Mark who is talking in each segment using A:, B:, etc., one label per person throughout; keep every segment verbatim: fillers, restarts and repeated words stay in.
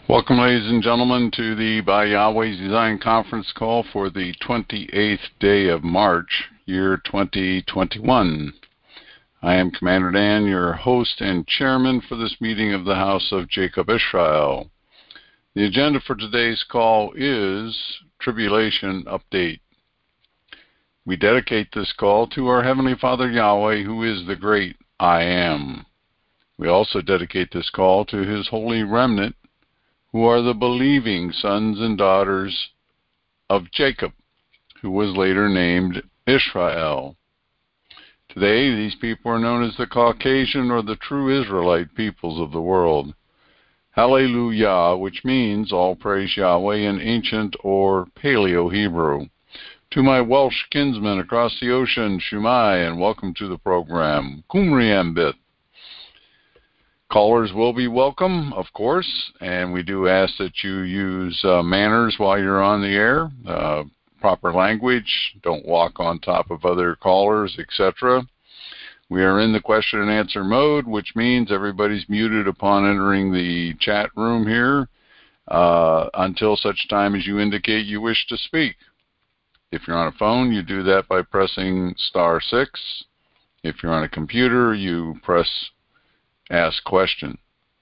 A: Welcome, ladies and gentlemen, to the By Yahweh's Design Conference call for the twenty-eighth day of March, year twenty twenty-one. I am Commander Dan, your host and chairman for this meeting of the House of Jacob Israel. The agenda for today's call is Tribulation Update. We dedicate this call to our Heavenly Father Yahweh, who is the great I Am. We also dedicate this call to His holy remnant, who are the believing sons and daughters of Jacob, who was later named Israel. Today, these people are known as the Caucasian or the true Israelite peoples of the world. Hallelujah, which means all praise Yahweh in ancient or Paleo-Hebrew. To my Welsh kinsmen across the ocean, Shumai, and welcome to the program. Kumriambit. Callers will be welcome, of course, and we do ask that you use uh, manners while you're on the air, uh, proper language, don't walk on top of other callers, et cetera. We are in the question and answer mode, which means everybody's muted upon entering the chat room here uh, until such time as you indicate you wish to speak. If you're on a phone, you do that by pressing star six. If you're on a computer, you press Ask Question.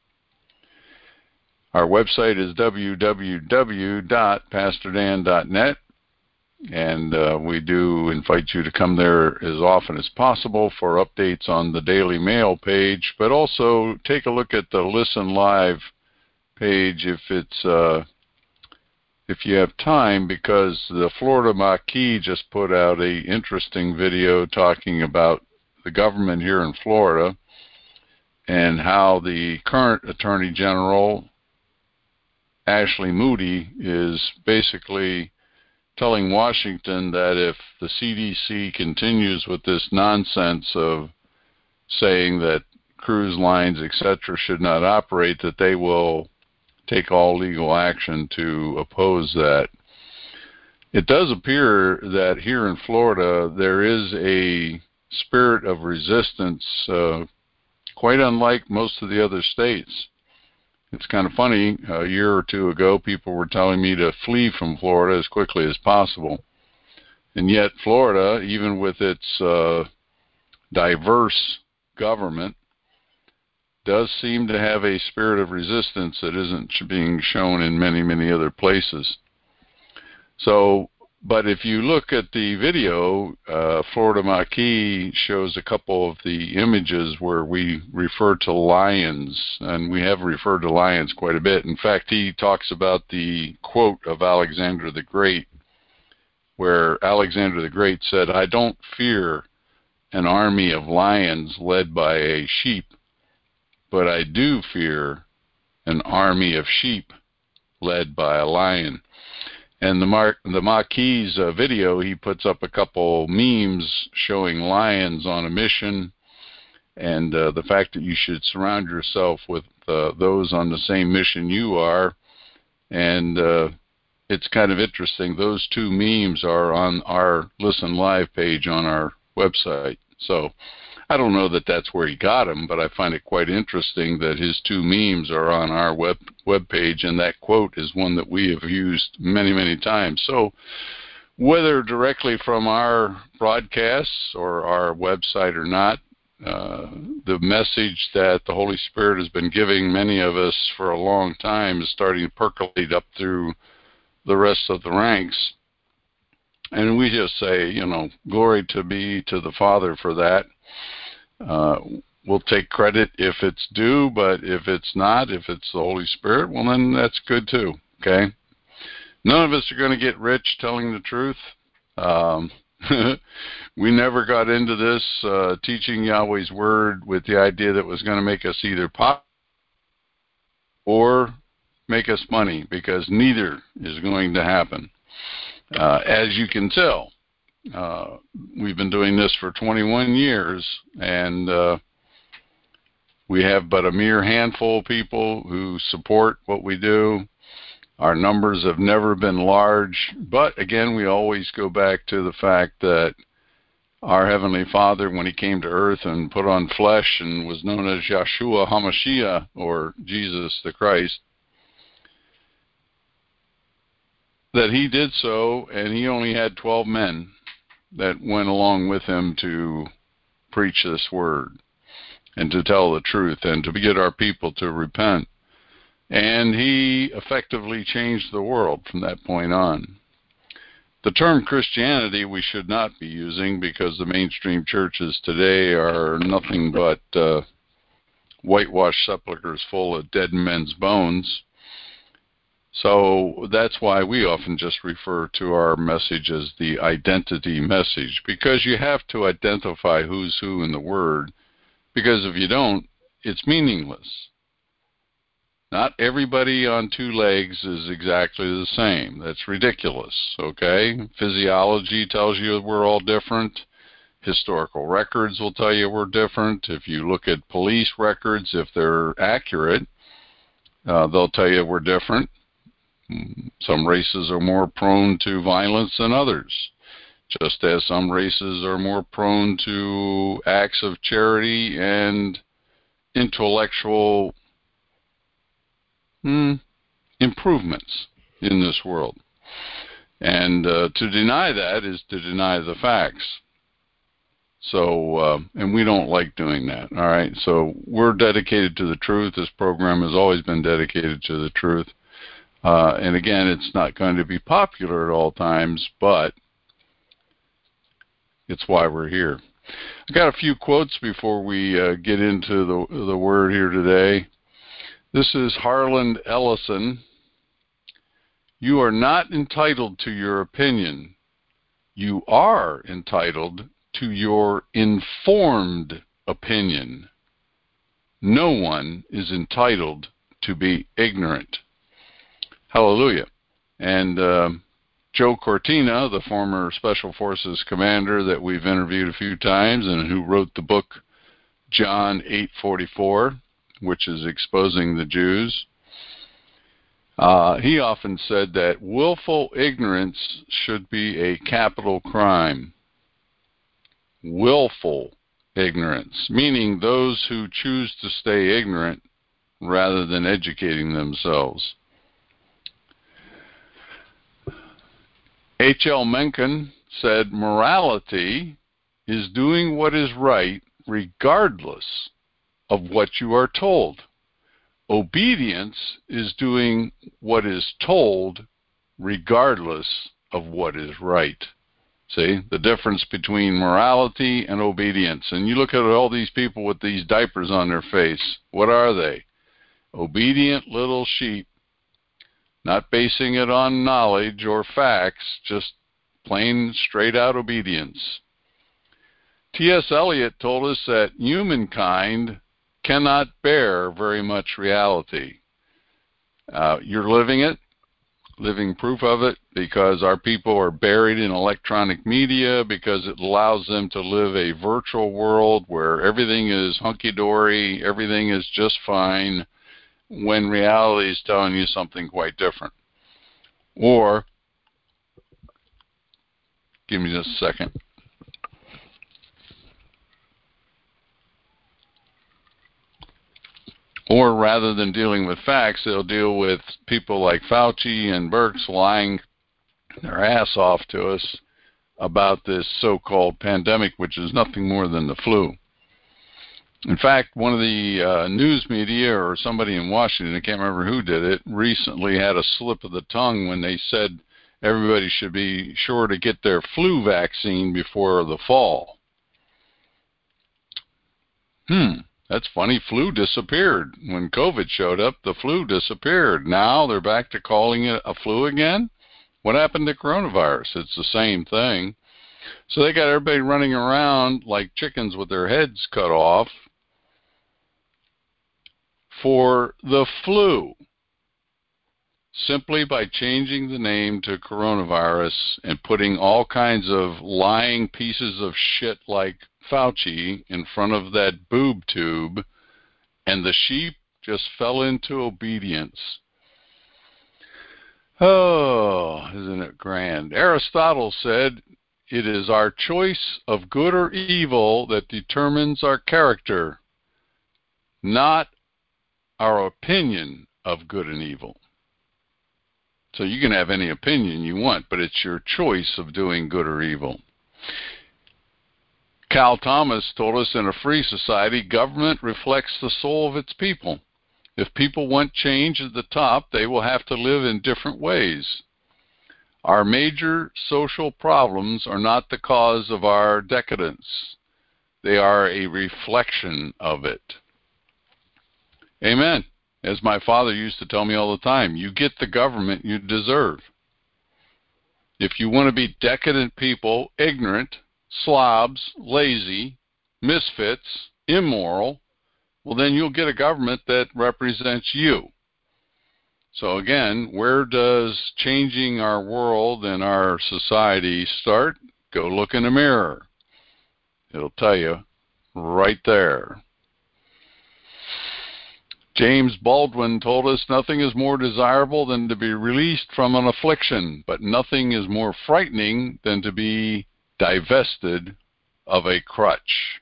A: Our website is w w w dot pastor dan dot net, and uh, we do invite you to come there as often as possible for updates on the Daily Mail page, but also take a look at the Listen Live page if it's uh, if you have time, because the Florida Maquis just put out a interesting video talking about the government here in Florida and how the current Attorney General, Ashley Moody, is basically telling Washington that if the C D C continues with this nonsense of saying that cruise lines, et cetera, should not operate, that they will take all legal action to oppose that. It does appear that here in Florida there is a spirit of resistance, uh, quite unlike most of the other states. It's kind of funny, a year or two ago people were telling me to flee from Florida as quickly as possible. And yet Florida, even with its uh, diverse government, does seem to have a spirit of resistance that isn't being shown in many, many other places. So, but if you look at the video, uh, Florida Maquis shows a couple of the images where we refer to lions, and we have referred to lions quite a bit. In fact, he talks about the quote of Alexander the Great, where Alexander the Great said, "I don't fear an army of lions led by a sheep, but I do fear an army of sheep led by a lion." And the, Mar the Maquis uh, video, he puts up a couple memes showing lions on a mission, and uh, the fact that you should surround yourself with uh, those on the same mission you are. And uh, it's kind of interesting. Those two memes are on our Listen Live page on our website. So I don't know that that's where he got them, but I find it quite interesting that his two memes are on our web web page, and that quote is one that we have used many, many times. So whether directly from our broadcasts or our website or not, uh, the message that the Holy Spirit has been giving many of us for a long time is starting to percolate up through the rest of the ranks. And we just say, you know, glory to be to the Father for that. Uh, we'll take credit if it's due, but if it's not, if it's the Holy Spirit, well, then that's good too, okay? None of us are going to get rich telling the truth. Um, we never got into this uh, teaching Yahweh's Word with the idea that it was going to make us either pop or make us money, because neither is going to happen. Uh, as you can tell, Uh, we've been doing this for twenty-one years, and uh, we have but a mere handful of people who support what we do. Our numbers have never been large, but again, we always go back to the fact that our Heavenly Father, when He came to earth and put on flesh and was known as Yeshua HaMashiach, or Jesus the Christ, that he did so, and he only had twelve men that went along with him to preach this word and to tell the truth and to get our people to repent. And he effectively changed the world from that point on. The term Christianity we should not be using, because the mainstream churches today are nothing but uh, whitewashed sepulchres full of dead men's bones. So that's why we often just refer to our message as the identity message, because you have to identify who's who in the Word, because if you don't, it's meaningless. Not everybody on two legs is exactly the same. That's ridiculous, okay? Physiology tells you we're all different. Historical records will tell you we're different. If you look at police records, if they're accurate, uh, they'll tell you we're different. Some races are more prone to violence than others, just as some races are more prone to acts of charity and intellectual hmm, improvements in this world. And uh, to deny that is to deny the facts. So, uh, and we don't like doing that, all right? So we're dedicated to the truth. This program has always been dedicated to the truth. Uh, and again, it's not going to be popular at all times, but it's why we're here. I got a few quotes before we uh, get into the, the word here today. This is Harland Ellison. You are not entitled to your opinion. You are entitled to your informed opinion. No one is entitled to be ignorant. Hallelujah. And uh, Joe Cortina, the former Special Forces commander that we've interviewed a few times and who wrote the book John eight forty-four, which is exposing the Jews, uh, he often said that willful ignorance should be a capital crime. Willful ignorance, meaning those who choose to stay ignorant rather than educating themselves. H L Mencken said, morality is doing what is right regardless of what you are told. Obedience is doing what is told regardless of what is right. See, the difference between morality and obedience. And you look at all these people with these diapers on their face. What are they? Obedient little sheep. Not basing it on knowledge or facts, just plain straight-out obedience. T S Eliot told us that humankind cannot bear very much reality. Uh, you're living it, living proof of it, because our people are buried in electronic media, because it allows them to live a virtual world where everything is hunky-dory, everything is just fine, when reality is telling you something quite different. Or, give me just a second. Or rather than dealing with facts, they'll deal with people like Fauci and Birx lying their ass off to us about this so-called pandemic, which is nothing more than the flu. In fact, one of the uh, news media or somebody in Washington, I can't remember who did it, recently had a slip of the tongue when they said everybody should be sure to get their flu vaccine before the fall. Hmm, that's funny. Flu disappeared. When COVID showed up, the flu disappeared. Now they're back to calling it a flu again? What happened to coronavirus? It's the same thing. So they got everybody running around like chickens with their heads cut off for the flu, simply by changing the name to coronavirus and putting all kinds of lying pieces of shit like Fauci in front of that boob tube, and the sheep just fell into obedience. Oh, isn't it grand? Aristotle said, it is our choice of good or evil that determines our character, not our opinion of good and evil. So you can have any opinion you want, but it's your choice of doing good or evil. Cal Thomas told us, in a free society, government reflects the soul of its people. If people want change at the top, they will have to live in different ways. Our major social problems are not the cause of our decadence. They are a reflection of it. Amen. As my father used to tell me all the time, you get the government you deserve. If you want to be decadent people, ignorant, slobs, lazy, misfits, immoral, well, then you'll get a government that represents you. So again, where does changing our world and our society start? Go look in a mirror. It'll tell you right there. James Baldwin told us, nothing is more desirable than to be released from an affliction, but nothing is more frightening than to be divested of a crutch.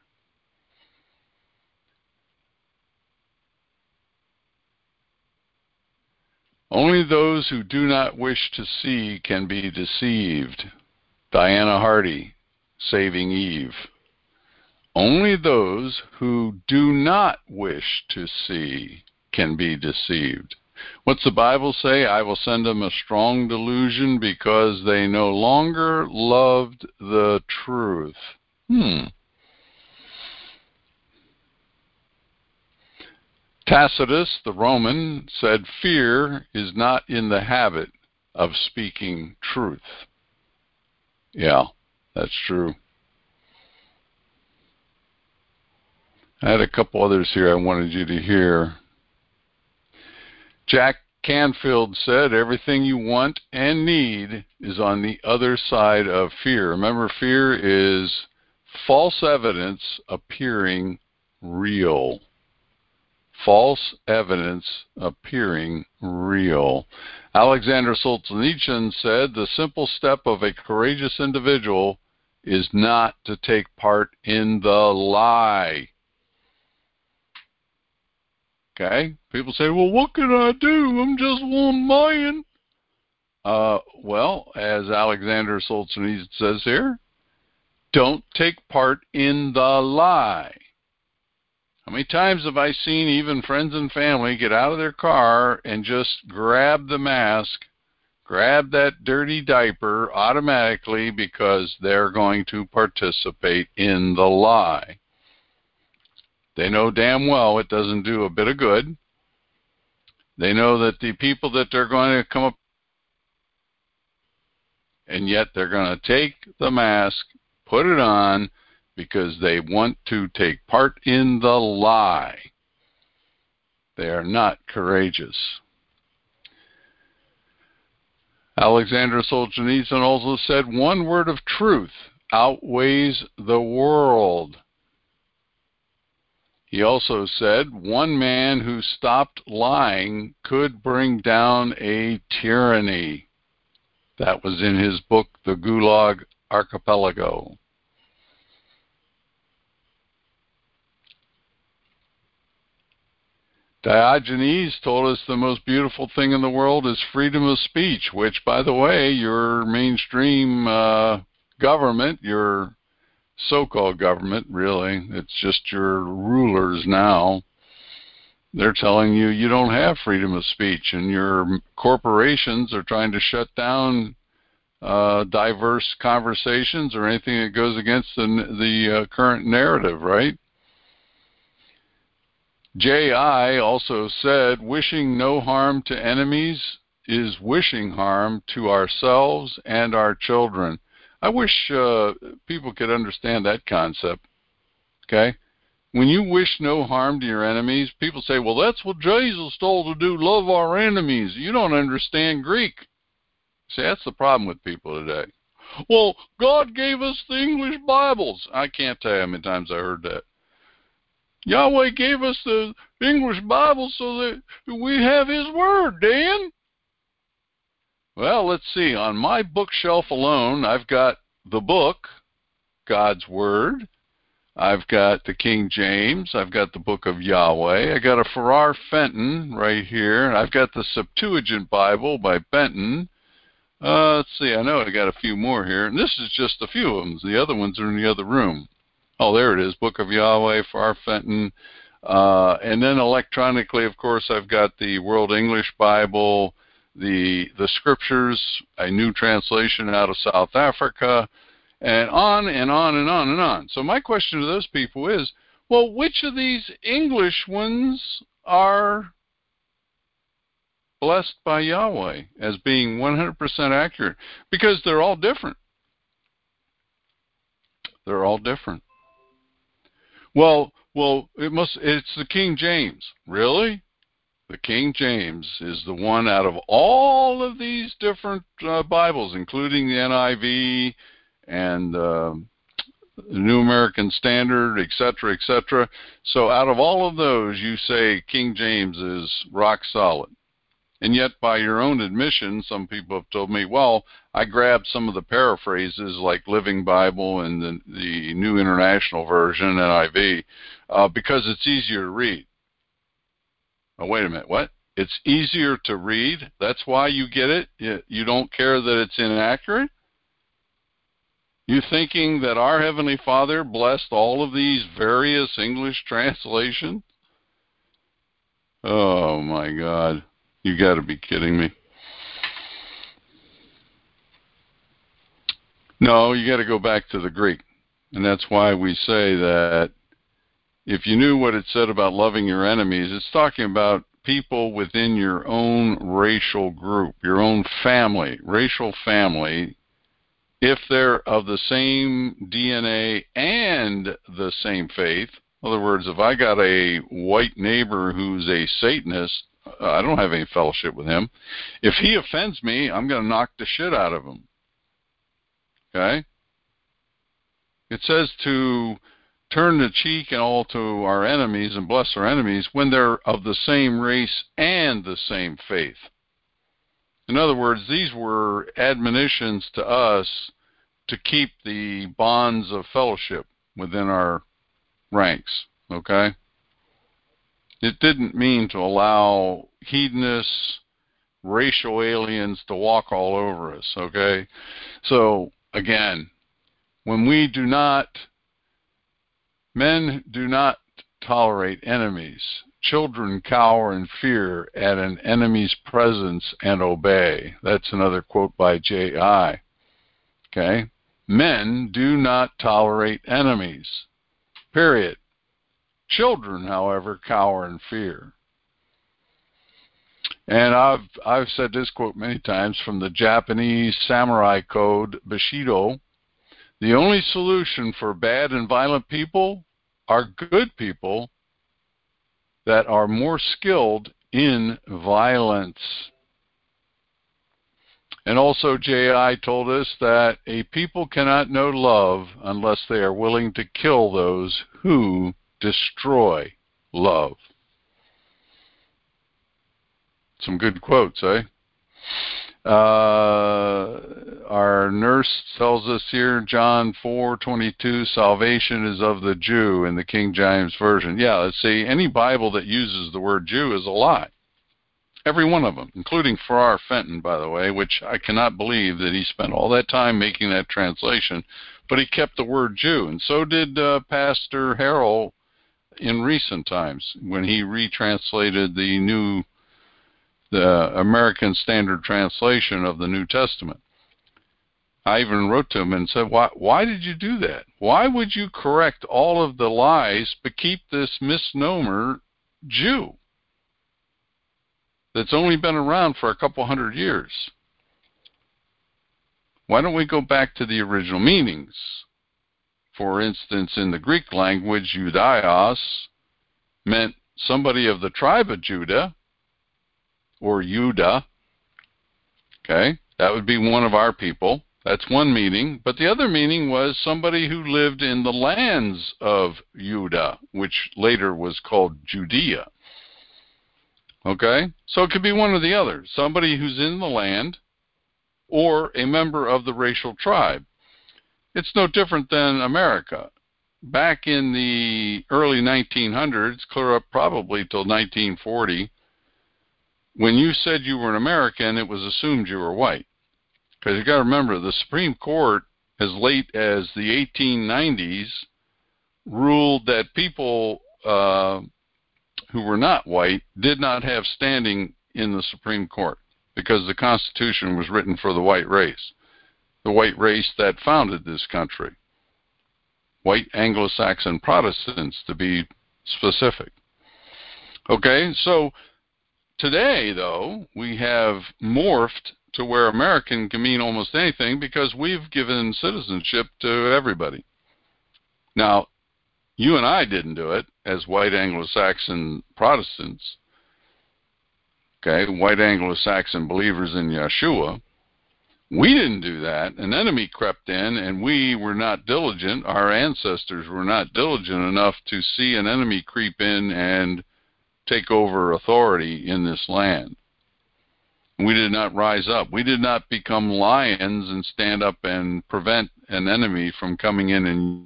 A: Only those who do not wish to see can be deceived. Diana Hardy, Saving Eve. Only those who do not wish to see can be deceived. What's the Bible say? I will send them a strong delusion because they no longer loved the truth. Hmm. Tacitus, the Roman, said fear is not in the habit of speaking truth. Yeah, that's true. I had a couple others here I wanted you to hear. Jack Canfield said, everything you want and need is on the other side of fear. Remember, fear is false evidence appearing real. False evidence appearing real. Alexander Solzhenitsyn said, the simple step of a courageous individual is not to take part in the lie. Okay? People say, well, what can I do? I'm just one man. Uh, well, as Alexander Solzhenitsyn says here, don't take part in the lie. How many times have I seen even friends and family get out of their car and just grab the mask, grab that dirty diaper automatically because they're going to participate in the lie? They know damn well it doesn't do a bit of good. They know that the people that they're going to come up, and yet they're going to take the mask, put it on, because they want to take part in the lie. They are not courageous. Alexander Solzhenitsyn also said, one word of truth outweighs the world. He also said, one man who stopped lying could bring down a tyranny. That was in his book, The Gulag Archipelago. Diogenes told us the most beautiful thing in the world is freedom of speech, which, by the way, your mainstream uh, government, your so-called government, really, it's just your rulers now, they're telling you you don't have freedom of speech, and your corporations are trying to shut down uh, diverse conversations or anything that goes against the, the uh, current narrative, right? J I also said, wishing no harm to enemies is wishing harm to ourselves and our children. I wish uh, people could understand that concept, okay? When you wish no harm to your enemies, people say, well, that's what Jesus told to do, love our enemies. You don't understand Greek. See, that's the problem with people today. Well, God gave us the English Bibles. I can't tell you how many times I heard that. Yahweh gave us the English Bible so that we have His Word, Dan. Well, let's see. On my bookshelf alone, I've got the book, God's Word. I've got the King James. I've got the Book of Yahweh. I got a Farrar Fenton right here. I've got the Septuagint Bible by Benton. Uh, let's see. I know I got a few more here. And this is just a few of them. The other ones are in the other room. Oh, there it is. Book of Yahweh, Farrar Fenton. Uh, and then electronically, of course, I've got the World English Bible, the the Scriptures, a new translation out of South Africa, and on and on and on and on. So my question to those people is, well, which of these English ones are blessed by Yahweh as being one hundred percent accurate? Because they're all different. They're all different. Well, well, it must. It's the King James. Really? The King James is the one out of all of these different uh, Bibles, including the N I V and uh, the New American Standard, et cetera, et cetera. So out of all of those, you say King James is rock solid. And yet, by your own admission, some people have told me, well, I grabbed some of the paraphrases like Living Bible and the, the New International Version, N I V, uh, because it's easier to read. Oh, wait a minute, what? It's easier to read? That's why you get it? You, you don't care that it's inaccurate? You thinking that our Heavenly Father blessed all of these various English translations? Oh, my God. You got to be kidding me. No, you got to go back to the Greek. And that's why we say that if you knew what it said about loving your enemies, it's talking about people within your own racial group, your own family, racial family, if they're of the same D N A and the same faith. In other words, if I got a white neighbor who's a Satanist, I don't have any fellowship with him. If he offends me, I'm going to knock the shit out of him. Okay? It says to turn the cheek and all to our enemies and bless our enemies when they're of the same race and the same faith. In other words, these were admonitions to us to keep the bonds of fellowship within our ranks. Okay? It didn't mean to allow hedonists, racial aliens to walk all over us, okay? So, again, when we do not, men do not tolerate enemies. Children cower in fear at an enemy's presence and obey. That's another quote by J I Okay? Men do not tolerate enemies, period. Children, however, cower in fear. And I've I've said this quote many times from the Japanese samurai code, Bushido. The only solution for bad and violent people are good people that are more skilled in violence. And also J I told us that a people cannot know love unless they are willing to kill those who destroy love. Some good quotes, eh? Uh, our nurse tells us here, John four twenty-two, salvation is of the Jew in the King James Version. Yeah, let's see, any Bible that uses the word Jew is a lie. Every one of them, including Farrar Fenton, by the way, which I cannot believe that he spent all that time making that translation, but he kept the word Jew, and so did uh, Pastor Harrell in recent times when he retranslated the new the American Standard Translation of the New Testament. I even wrote to him and said, why, why did you do that? Why would you correct all of the lies but keep this misnomer Jew that's only been around for a couple hundred years? Why don't we go back to the original meanings? For instance, in the Greek language, Judaios meant somebody of the tribe of Judah, or Judah, okay? That would be one of our people. That's one meaning. But the other meaning was somebody who lived in the lands of Judah, which later was called Judea. Okay? So it could be one or the other. Somebody who's in the land or a member of the racial tribe. It's no different than America. back in the early nineteen hundreds, clear up probably till nineteen forty, when you said you were an American, it was assumed you were white. Because you got to remember, the Supreme Court, as late as the eighteen nineties, ruled that people uh, who were not white did not have standing in the Supreme Court because the Constitution was written for the white race, the white race that founded this country. White Anglo-Saxon Protestants, to be specific. Okay, so today, though, we have morphed to where American can mean almost anything because we've given citizenship to everybody. Now, you and I didn't do it as white Anglo-Saxon Protestants, okay, white Anglo-Saxon believers in Yeshua. We didn't do that. An enemy crept in, and we were not diligent. Our ancestors were not diligent enough to see an enemy creep in and take over authority in this land. We did not rise up. We did not become lions and stand up and prevent an enemy from coming in and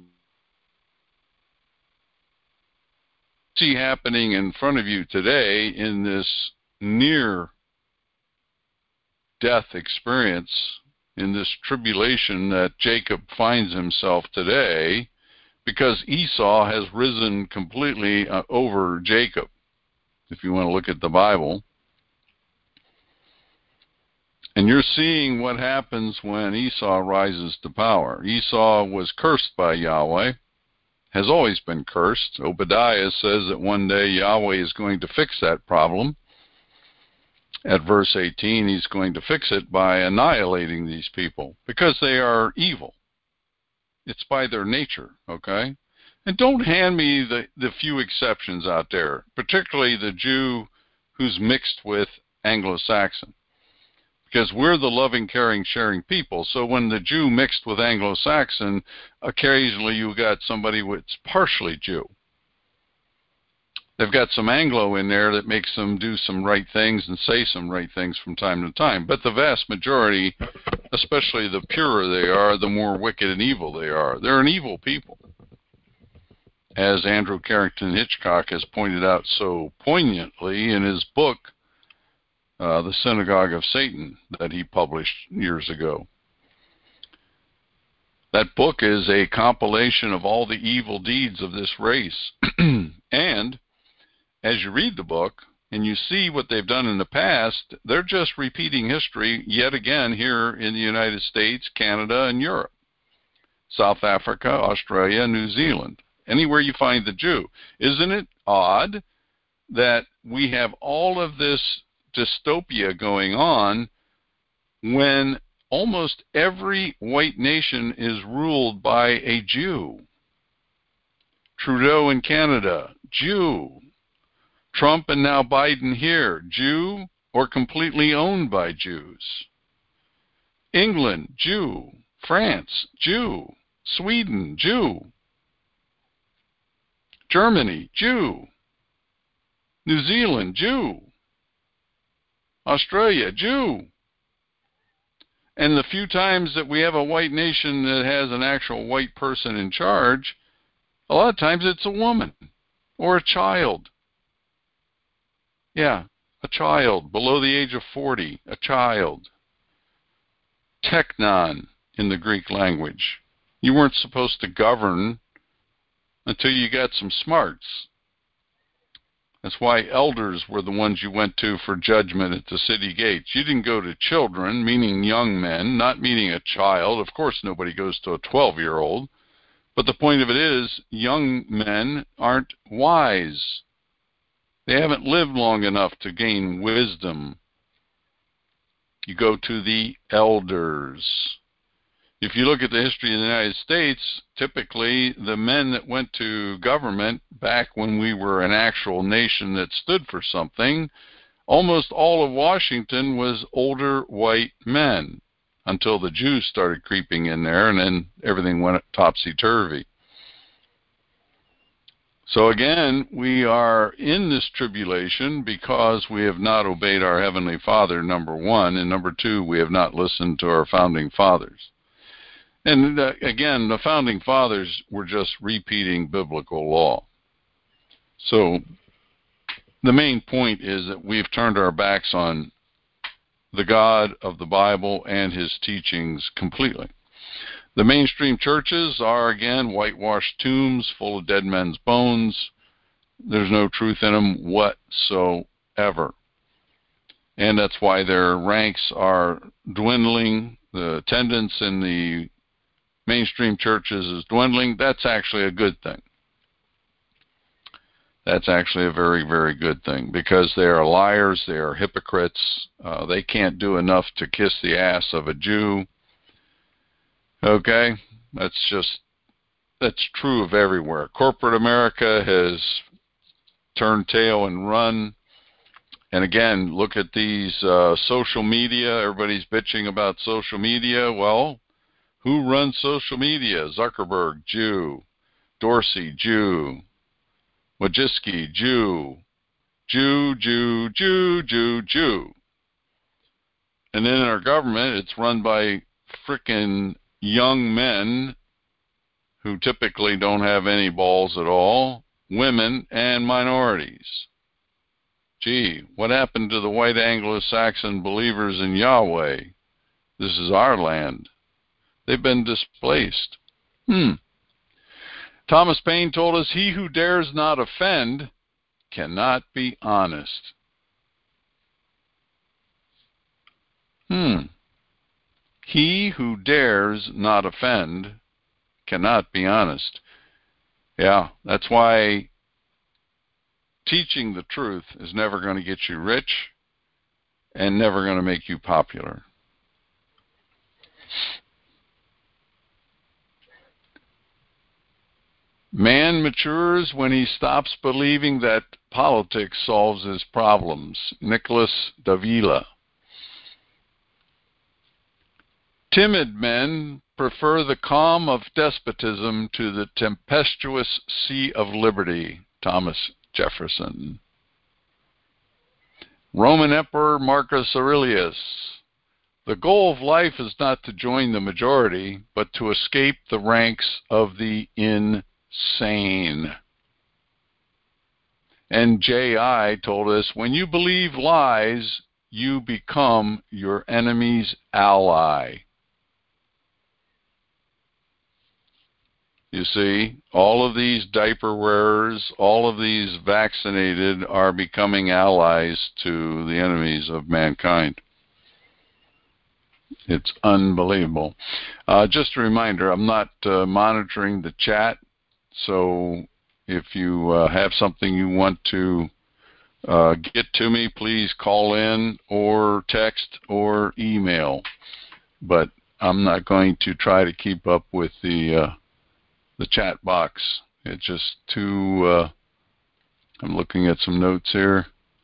A: see happening in front of you today in this near death experience, in this tribulation that Jacob finds himself today, because Esau has risen completely uh, over Jacob, if you want to look at the Bible. And you're seeing what happens when Esau rises to power. Esau was cursed by Yahweh, has always been cursed. Obadiah says that one day Yahweh is going to fix that problem. At verse eighteen, he's going to fix it by annihilating these people because they are evil. It's by their nature, okay? And don't hand me the, the few exceptions out there, particularly the Jew who's mixed with Anglo-Saxon. Because we're the loving, caring, sharing people. So when the Jew mixed with Anglo-Saxon, occasionally you got somebody that's partially Jew. They've got some Anglo in there that makes them do some right things and say some right things from time to time. But the vast majority, especially the purer they are, the more wicked and evil they are. They're an evil people. As Andrew Carrington Hitchcock has pointed out so poignantly in his book, uh, The Synagogue of Satan, that he published years ago. That book is a compilation of all the evil deeds of this race. And as you read the book and you see what they've done in the past, they're just repeating history yet again here in the United States, Canada, and Europe, South Africa, Australia, New Zealand, anywhere you find the Jew. Isn't it odd that we have all of this dystopia going on when almost every white nation is ruled by a Jew? Trudeau in Canada, Jew. Trump and now Biden here, Jew or completely owned by Jews. England, Jew. France, Jew. Sweden, Jew. Germany, Jew. New Zealand, Jew. Australia, Jew. And the few times that we have a white nation that has an actual white person in charge, a lot of times it's a woman or a child. Yeah, a child below the age of forty, a child. Teknon in the Greek language. You weren't supposed to govern until you got some smarts. That's why elders were the ones you went to for judgment at the city gates. You didn't go to children, meaning young men, not meaning a child. Of course, nobody goes to a twelve-year-old. But the point of it is, young men aren't wise. They haven't lived long enough to gain wisdom. You go to the elders. If you look at the history of the United States, typically the men that went to government back when we were an actual nation that stood for something, almost all of Washington was older white men until the Jews started creeping in there, and then everything went topsy-turvy. So again, we are in this tribulation because we have not obeyed our Heavenly Father, number one, and number two, we have not listened to our founding fathers. And uh, again, the Founding Fathers were just repeating biblical law. So the main point is that we've turned our backs on the God of the Bible and his teachings completely. The mainstream churches are, again, whitewashed tombs full of dead men's bones. There's no truth in them whatsoever. And that's why their ranks are dwindling. The attendance in the mainstream churches is dwindling. That's actually a good thing. That's actually a very, very good thing, because they are liars, they are hypocrites. Uh, they can't do enough to kiss the ass of a Jew. Okay? That's just, that's true of everywhere. Corporate America has turned tail and run. And again, look at these uh, social media. Everybody's bitching about social media. Well, who runs social media? Zuckerberg, Jew. Dorsey, Jew. Wojcicki, Jew. Jew, Jew, Jew, Jew, Jew. And then in our government, it's run by frickin' young men who typically don't have any balls at all, women, and minorities. Gee, what happened to the white Anglo-Saxon believers in Yahweh? This is our land. They've been displaced. Hmm. Thomas Paine told us, he who dares not offend cannot be honest. Hmm. He who dares not offend cannot be honest. Yeah, that's why teaching the truth is never going to get you rich and never going to make you popular. Man matures when he stops believing that politics solves his problems. Nicholas Davila. Timid men prefer the calm of despotism to the tempestuous sea of liberty. Thomas Jefferson. Roman Emperor Marcus Aurelius. The goal of life is not to join the majority, but to escape the ranks of the insane. And J I told us, when you believe lies, you become your enemy's ally. You see, all of these diaper wearers, all of these vaccinated are becoming allies to the enemies of mankind. It's unbelievable. Uh, just a reminder, I'm not uh, monitoring the chat, so if you uh, have something you want to uh, get to me, please call in or text or email. But I'm not going to try to keep up with the uh, the chat box. It's just too, uh, I'm looking at some notes here.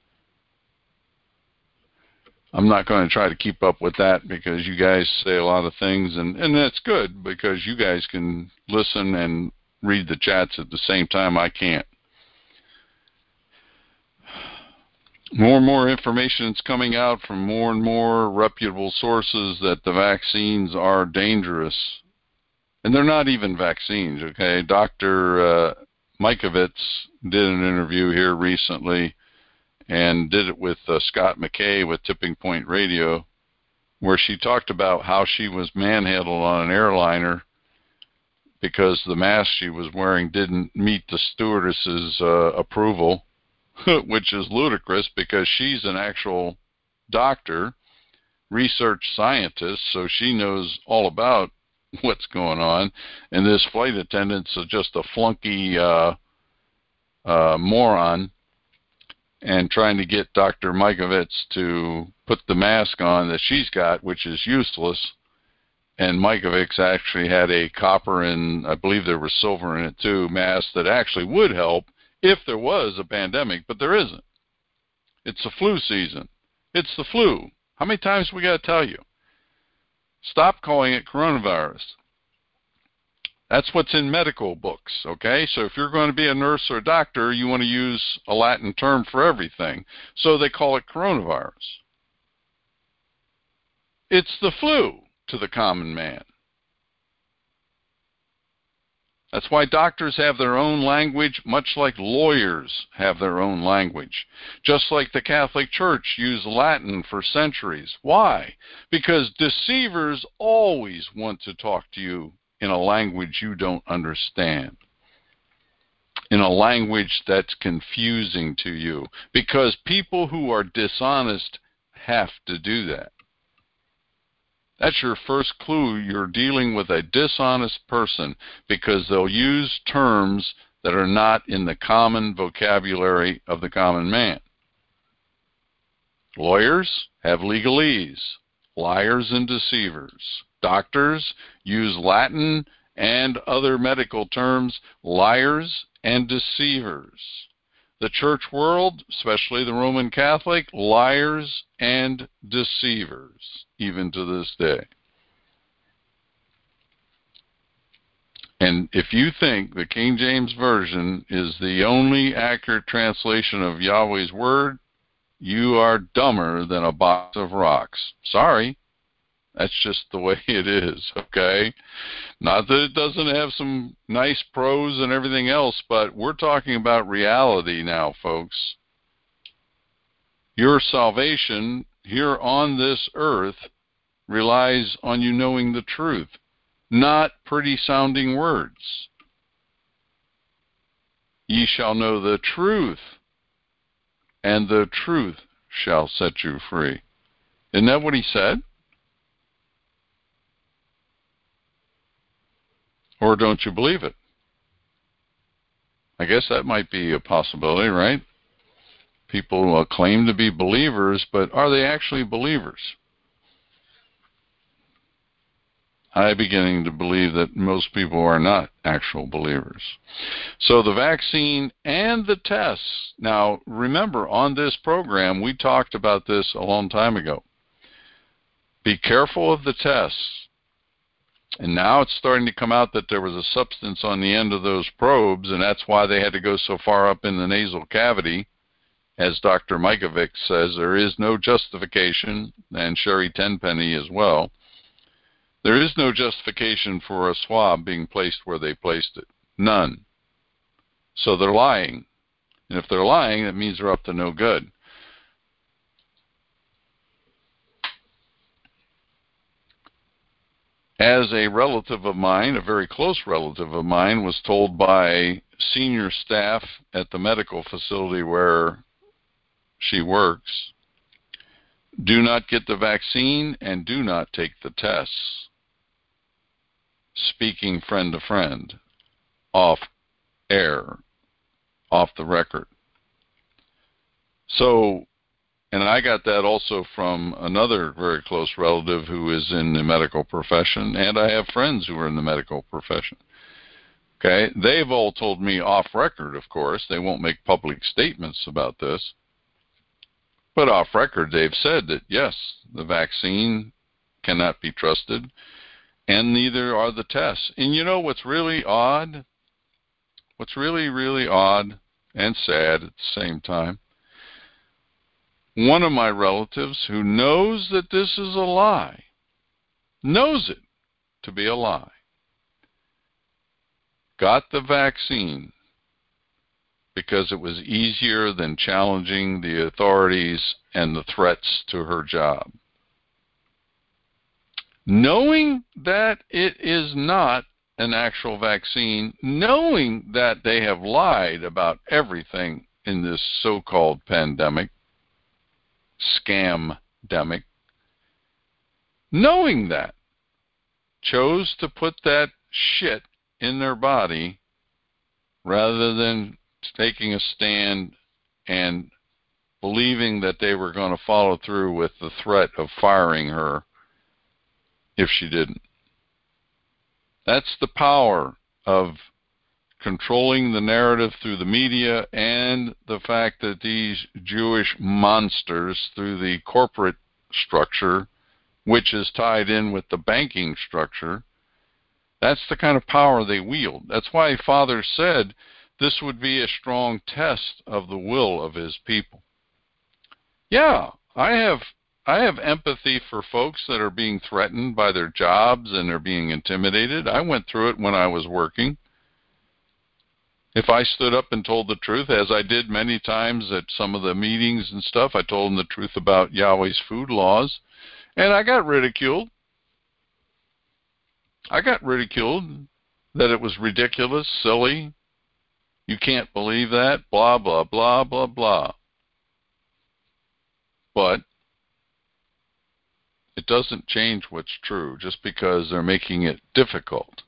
A: I'm not going to try to keep up with that because you guys say a lot of things, and, and that's good because you guys can listen and read the chats at the same time. I can't. More and more information is coming out from more and more reputable sources that the vaccines are dangerous. And they're not even vaccines, okay? Doctor Uh, Mikovits did an interview here recently and did it with uh, Scott McKay with Tipping Point Radio, where she talked about how she was manhandled on an airliner because the mask she was wearing didn't meet the stewardess's uh, approval, which is ludicrous because she's an actual doctor, research scientist, so she knows all about what's going on, and this flight attendant's just a flunky uh, uh, moron and trying to get Doctor Mikovits to put the mask on that she's got, which is useless. And Mikovits actually had a copper and I believe there was silver in it too, mask that actually would help if there was a pandemic, but there isn't. It's the flu season. It's the flu. How many times we got to tell you? Stop calling it coronavirus. That's what's in medical books, okay? So if you're going to be a nurse or a doctor, you want to use a Latin term for everything. So they call it coronavirus. It's the flu to the common man. That's why doctors have their own language, much like lawyers have their own language. Just like the Catholic Church used Latin for centuries. Why? Because deceivers always want to talk to you in a language you don't understand, in a language that's confusing to you, because people who are dishonest have to do that. That's your first clue. You're dealing with a dishonest person, because they'll use terms that are not in the common vocabulary of the common man. Lawyers have legalese, liars and deceivers. Doctors use Latin and other medical terms, liars and deceivers. The church world, especially the Roman Catholic, liars and deceivers, even to this day. And if you think the King James Version is the only accurate translation of Yahweh's word, you are dumber than a box of rocks. Sorry. That's just the way it is, okay? Not that it doesn't have some nice prose and everything else, but we're talking about reality now, folks. Your salvation here on this earth relies on you knowing the truth, not pretty-sounding words. Ye shall know the truth, and the truth shall set you free. Isn't that what he said? Or don't you believe it? I guess that might be a possibility, right? People uh, claim to be believers, but are they actually believers? I'm beginning to believe that most people are not actual believers. So the vaccine and the tests. Now, remember, on this program, we talked about this a long time ago. Be careful of the tests. And now it's starting to come out that there was a substance on the end of those probes, and that's why they had to go so far up in the nasal cavity. As Doctor Mikovic says, there is no justification, and Sherry Tenpenny as well. There is no justification for a swab being placed where they placed it. None. So they're lying. And if they're lying, that means they're up to no good. As a relative of mine, a very close relative of mine, was told by senior staff at the medical facility where she works, do not get the vaccine and do not take the tests. Speaking friend to friend, off air, off the record. So, and I got that also from another very close relative who is in the medical profession, and I have friends who are in the medical profession. Okay, they've all told me off record, of course. They won't make public statements about this. But off record, they've said that, yes, the vaccine cannot be trusted, and neither are the tests. And you know what's really odd? What's really, really odd and sad at the same time? One of my relatives who knows that this is a lie, knows it to be a lie, got the vaccine because it was easier than challenging the authorities and the threats to her job. Knowing that it is not an actual vaccine, knowing that they have lied about everything in this so-called pandemic, scam-demic, knowing that, chose to put that shit in their body rather than taking a stand and believing that they were going to follow through with the threat of firing her if she didn't. That's the power of controlling the narrative through the media, and the fact that these Jewish monsters through the corporate structure, which is tied in with the banking structure, that's the kind of power they wield. That's why Father said this would be a strong test of the will of his people. Yeah, I have I have empathy for folks that are being threatened by their jobs and they're being intimidated. I went through it when I was working. If I stood up and told the truth, as I did many times at some of the meetings and stuff, I told them the truth about Yahweh's food laws, and I got ridiculed. I got ridiculed that it was ridiculous, silly, you can't believe that, blah, blah, blah, blah, blah. But it doesn't change what's true just because they're making it difficult.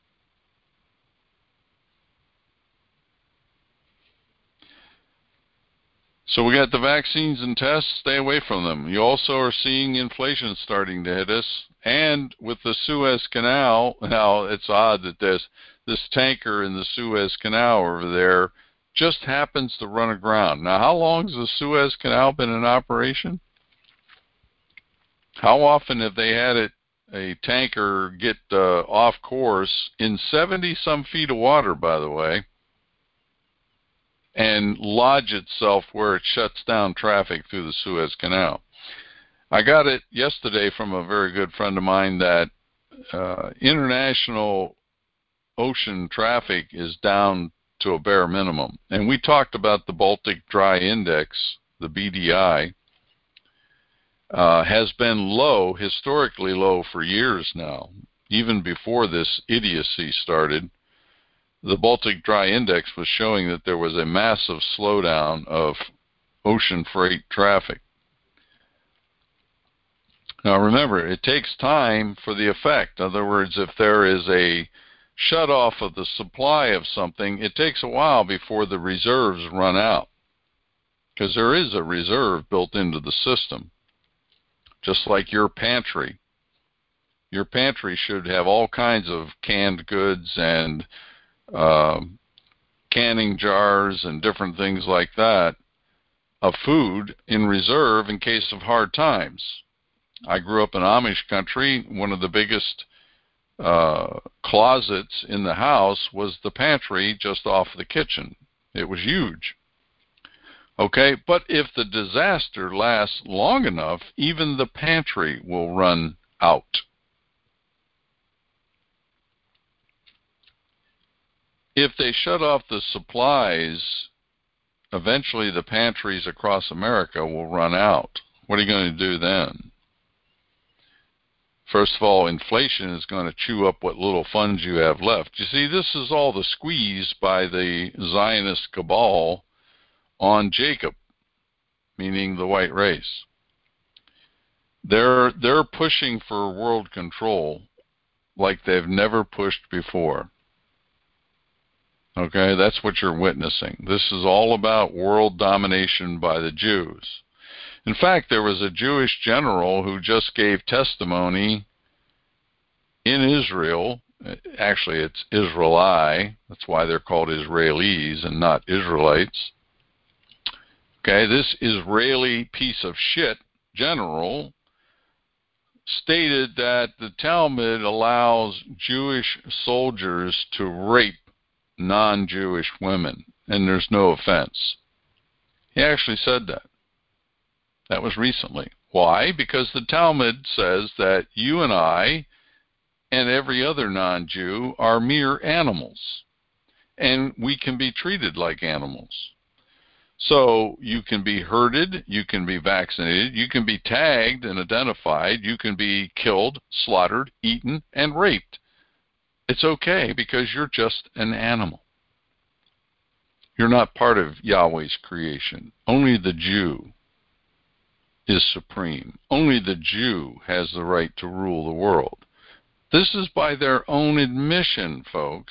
A: So we got the vaccines and tests, stay away from them. You also are seeing inflation starting to hit us. And with the Suez Canal, now it's odd that this, this tanker in the Suez Canal over there just happens to run aground. Now, how long has the Suez Canal been in operation? How often have they had it, a tanker get uh, off course in seventy-some feet of water, by the way, and lodge itself where it shuts down traffic through the Suez Canal? I got it yesterday from a very good friend of mine that uh, international ocean traffic is down to a bare minimum. And we talked about the Baltic Dry Index, the B D I, uh, has been low, historically low for years now. Even before this idiocy started, the Baltic Dry Index was showing that there was a massive slowdown of ocean freight traffic. Now remember, it takes time for the effect. In other words, if there is a shut-off of the supply of something, it takes a while before the reserves run out, because there is a reserve built into the system, just like your pantry. Your pantry should have all kinds of canned goods and uh, canning jars and different things like that of food in reserve in case of hard times. I grew up in Amish country. One of the biggest uh, closets in the house was the pantry just off the kitchen. It was huge. Okay, but if the disaster lasts long enough, even the pantry will run out. If they shut off the supplies, eventually the pantries across America will run out. What are you going to do then? First of all, inflation is going to chew up what little funds you have left. You see, this is all the squeeze by the Zionist cabal on Jacob, meaning the white race. They're, they're pushing for world control like they've never pushed before. Okay, that's what you're witnessing. This is all about world domination by the Jews. In fact, there was a Jewish general who just gave testimony in Israel. Actually, it's Israeli. That's why they're called Israelis and not Israelites. Okay, this Israeli piece of shit general stated that the Talmud allows Jewish soldiers to rape non-Jewish women, and there's no offense. He actually said that. That was recently. Why? Because the Talmud says that you and I and every other non-Jew are mere animals, and we can be treated like animals. So you can be herded, you can be vaccinated, you can be tagged and identified, you can be killed, slaughtered, eaten, and raped. It's okay because you're just an animal. You're not part of Yahweh's creation. Only the Jew is supreme. Only the Jew has the right to rule the world. This is by their own admission, folks.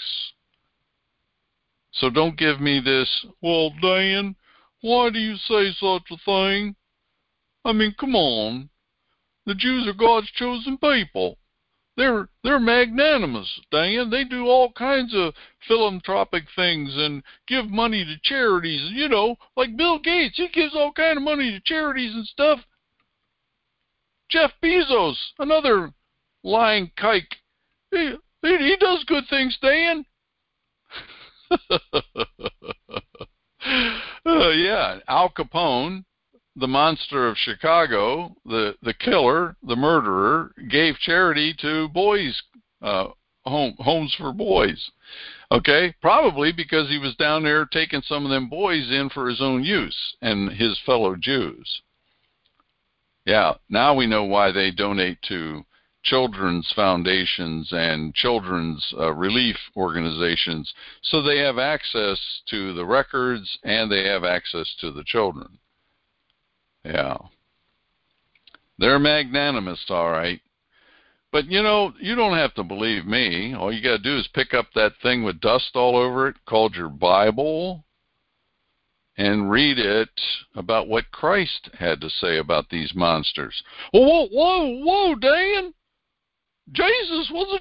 A: So don't give me this, well, Dan, why do you say such a thing? I mean, come on. The Jews are God's chosen people. They're they're magnanimous, Dan. They do all kinds of philanthropic things and give money to charities. You know, like Bill Gates, he gives all kind of money to charities and stuff. Jeff Bezos, another lying kike, he, he, he does good things, Dan. uh, yeah, Al Capone, the monster of Chicago, the, the killer, the murderer, gave charity to boys' uh, home, homes for boys. Okay? Probably because he was down there taking some of them boys in for his own use and his fellow Jews. Yeah, now we know why they donate to children's foundations and children's uh, relief organizations, so they have access to the records and they have access to the children. Yeah. They're magnanimous, all right. But, you know, you don't have to believe me. All you got to do is pick up that thing with dust all over it called your Bible and read it about what Christ had to say about these monsters. Whoa, whoa, whoa, Dan! Jesus was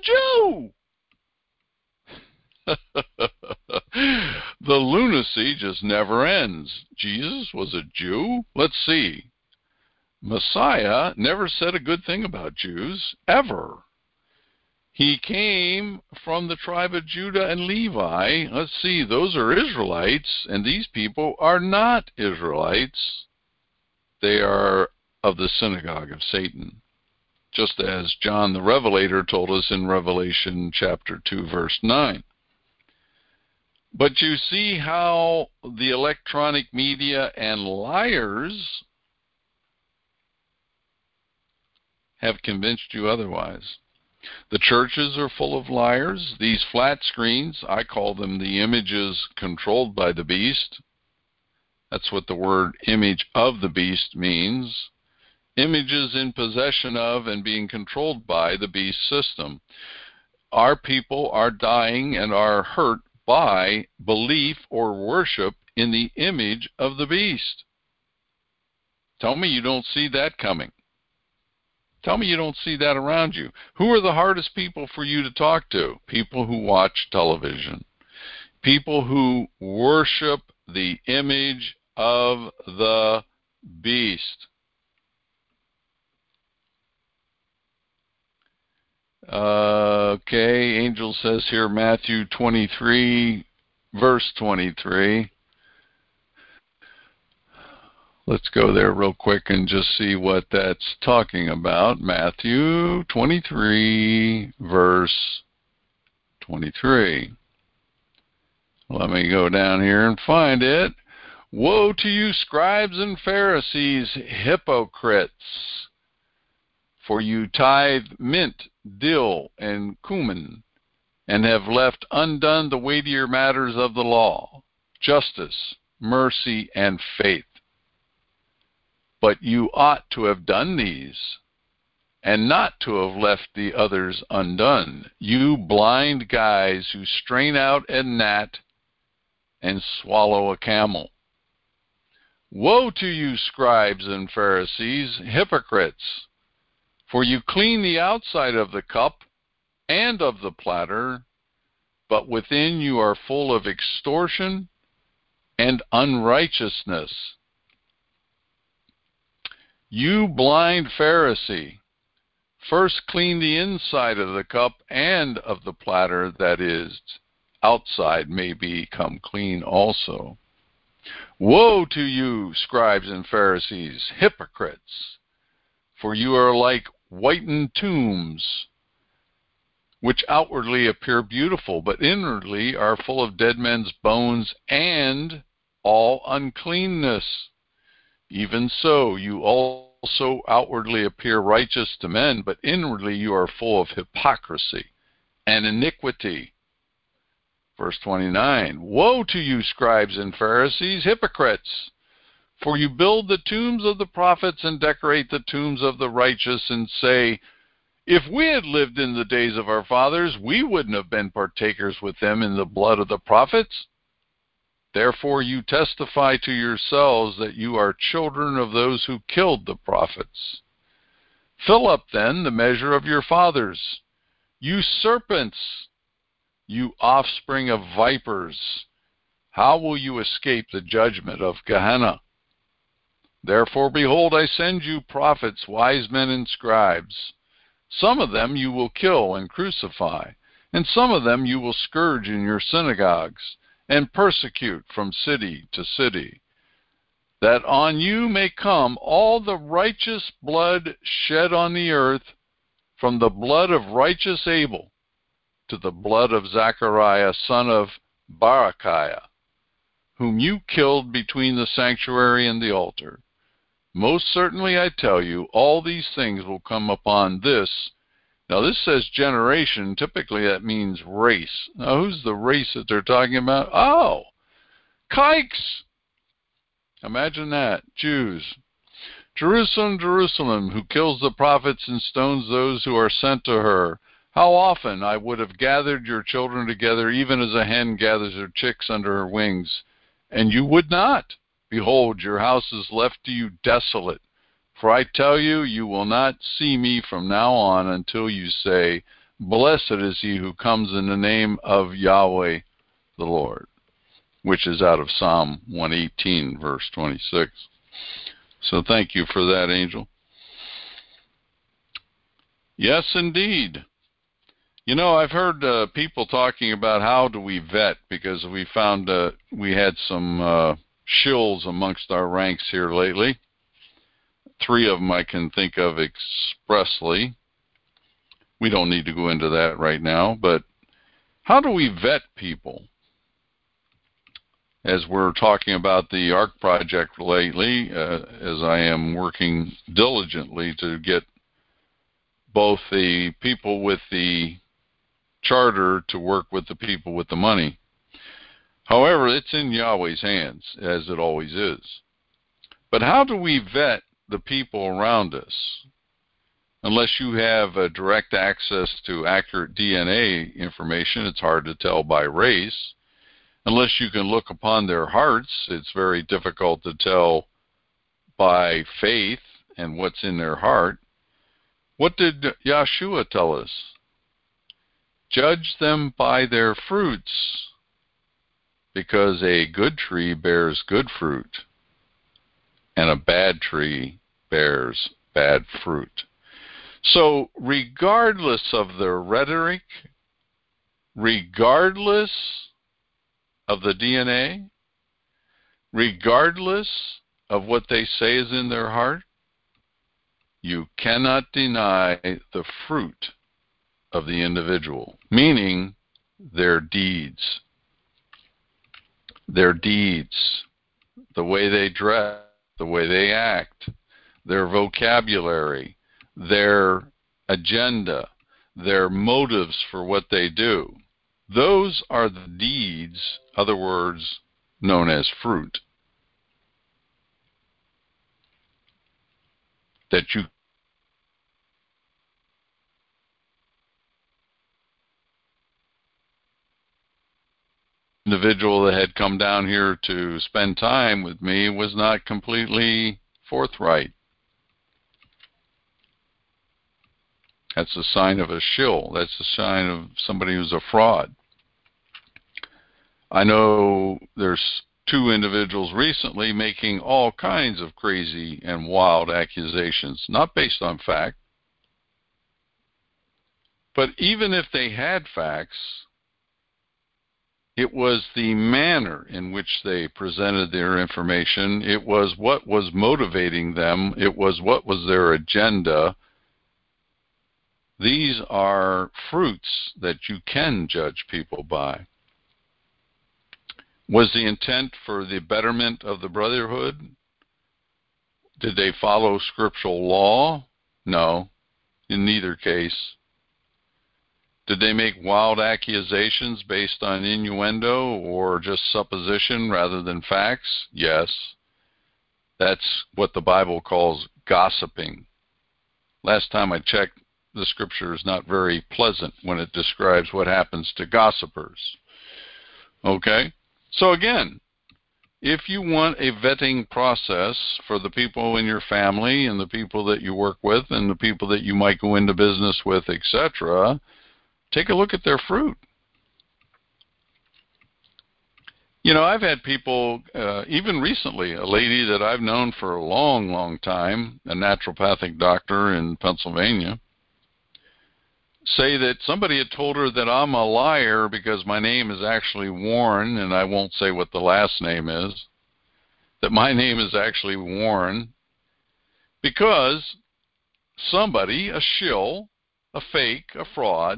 A: a Jew! The lunacy just never ends. Jesus was a Jew? Let's see. Messiah never said a good thing about Jews, ever. He came from the tribe of Judah and Levi. Let's see, those are Israelites, and these people are not Israelites. They are of the synagogue of Satan, just as John the Revelator told us in Revelation chapter two, verse nine. But you see how the electronic media and liars have convinced you otherwise. The churches are full of liars. These flat screens, I call them the images controlled by the beast. That's what the word image of the beast means. Images in possession of and being controlled by the beast system. Our people are dying and are hurt by belief or worship in the image of the beast. Tell me you don't see that coming. Tell me you don't see that around you. Who are the hardest people for you to talk to? People who watch television. People who worship the image of the beast. Uh, okay, Angel says here, Matthew twenty-three, verse twenty-three. Let's go there real quick and just see what that's talking about. Matthew twenty-three, verse twenty-three. Let me go down here and find it. Woe to you, scribes and Pharisees, hypocrites! For you tithe mint, dill, and cumin, and have left undone the weightier matters of the law, justice, mercy, and faith. But you ought to have done these, and not to have left the others undone. You blind guys who strain out a gnat and swallow a camel. Woe to you, scribes and Pharisees, hypocrites! For you clean the outside of the cup and of the platter, but within you are full of extortion and unrighteousness. You blind Pharisee, first clean the inside of the cup and of the platter, that is, outside may become clean also. Woe to you, scribes and Pharisees, hypocrites! For you are like whitened tombs, which outwardly appear beautiful, but inwardly are full of dead men's bones and all uncleanness. Even so, you also outwardly appear righteous to men, but inwardly you are full of hypocrisy and iniquity. Verse twenty-nine, Woe to you, scribes and Pharisees, hypocrites! For you build the tombs of the prophets and decorate the tombs of the righteous, and say, If we had lived in the days of our fathers, we wouldn't have been partakers with them in the blood of the prophets. Therefore you testify to yourselves that you are children of those who killed the prophets. Fill up then the measure of your fathers. You serpents, you offspring of vipers, how will you escape the judgment of Gehenna? Therefore, behold, I send you prophets, wise men, and scribes. Some of them you will kill and crucify, and some of them you will scourge in your synagogues, and persecute from city to city, that on you may come all the righteous blood shed on the earth, from the blood of righteous Abel, to the blood of Zechariah, son of Barachiah, whom you killed between the sanctuary and the altar. Most certainly I tell you, all these things will come upon this. Now this says generation. Typically that means race. Now who's the race that they're talking about? Oh, kikes. Imagine that. Jews. Jerusalem, Jerusalem, who kills the prophets and stones those who are sent to her. How often I would have gathered your children together, even as a hen gathers her chicks under her wings, and you would not. Behold, your house is left to you desolate. For I tell you, you will not see me from now on until you say, Blessed is he who comes in the name of Yahweh the Lord, which is out of Psalm one eighteen, verse twenty-six. So thank you for that, Angel. Yes, indeed. You know, I've heard uh, people talking about how do we vet, because we found uh, we had some uh, shills amongst our ranks here lately. Three of them I can think of expressly. We don't need to go into that right now, but how do we vet people? As we're talking about the ARC project lately, uh, as I am working diligently to get both the people with the charter to work with the people with the money. However, it's in Yahweh's hands, as it always is. But how do we vet the people around us? Unless you have uh, direct access to accurate D N A information, it's hard to tell by race. Unless you can look upon their hearts, it's very difficult to tell by faith and what's in their heart. What did Yeshua tell us? Judge them by their fruits, because a good tree bears good fruit, and a bad tree bears bad fruit. So regardless of their rhetoric, regardless of the D N A, regardless of what they say is in their heart, you cannot deny the fruit of the individual, meaning their deeds. Their deeds, the way they dress, the way they act, their vocabulary, their agenda, their motives for what they do. Those are the deeds, other words, known as fruit, that you individual that had come down here to spend time with me was not completely forthright. That's a sign of a shill. That's a sign of somebody who's a fraud. I know there's two individuals recently making all kinds of crazy and wild accusations, not based on fact. But even if they had facts, it was the manner in which they presented their information. It was what was motivating them. It was what was their agenda. These are fruits that you can judge people by. Was the intent for the betterment of the brotherhood? Did they follow scriptural law? No, in neither case. Did they make wild accusations based on innuendo or just supposition rather than facts? Yes. That's what the Bible calls gossiping. Last time I checked, the scripture is not very pleasant when it describes what happens to gossipers. Okay? So again, if you want a vetting process for the people in your family and the people that you work with and the people that you might go into business with, et cetera, take a look at their fruit. You know, I've had people, uh, even recently, a lady that I've known for a long, long time, a naturopathic doctor in Pennsylvania, say that somebody had told her that I'm a liar because my name is actually Warren, and I won't say what the last name is, that my name is actually Warren, because somebody, a shill, a fake, a fraud,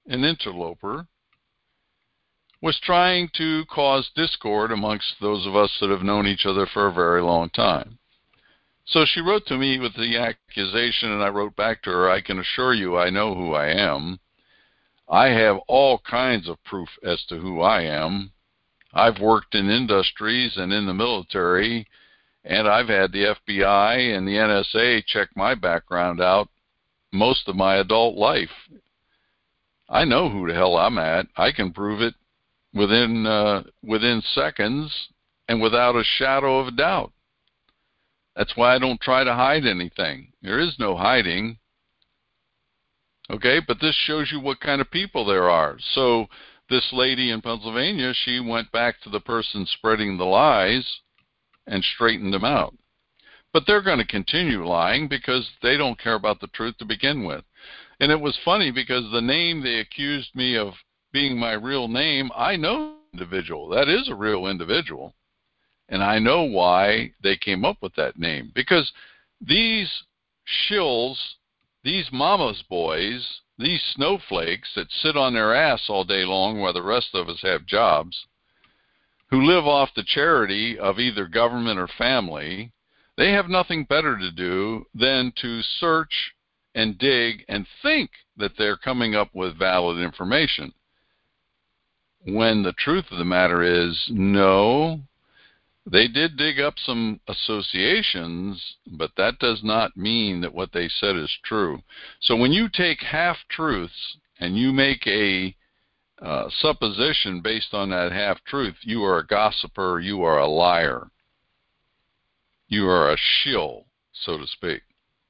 A: an interloper, was trying to cause discord amongst those of us that have known each other for a very long time. So she wrote to me with the accusation, and I wrote back to her, I can assure you I know who I am. I have all kinds of proof as to who I am. I've worked in industries and in the military, and I've had the F B I and the N S A check my background out most of my adult life. I know who the hell I'm at. I can prove it within uh, within seconds and without a shadow of a doubt. That's why I don't try to hide anything. There is no hiding. Okay, but this shows you what kind of people there are. So this lady in Pennsylvania, she went back to the person spreading the lies and straightened them out. But they're going to continue lying because they don't care about the truth to begin with. And it was funny because the name they accused me of being my real name, I know the individual. That is a real individual. And I know why they came up with that name. Because these shills, these mama's boys, these snowflakes that sit on their ass all day long while the rest of us have jobs, who live off the charity of either government or family, they have nothing better to do than to search and dig and think that they're coming up with valid information. When the truth of the matter is, no, they did dig up some associations, but that does not mean that what they said is true. So when you take half-truths and you make a uh, supposition based on that half-truth, you are a gossiper, you are a liar. You are a shill, so to speak.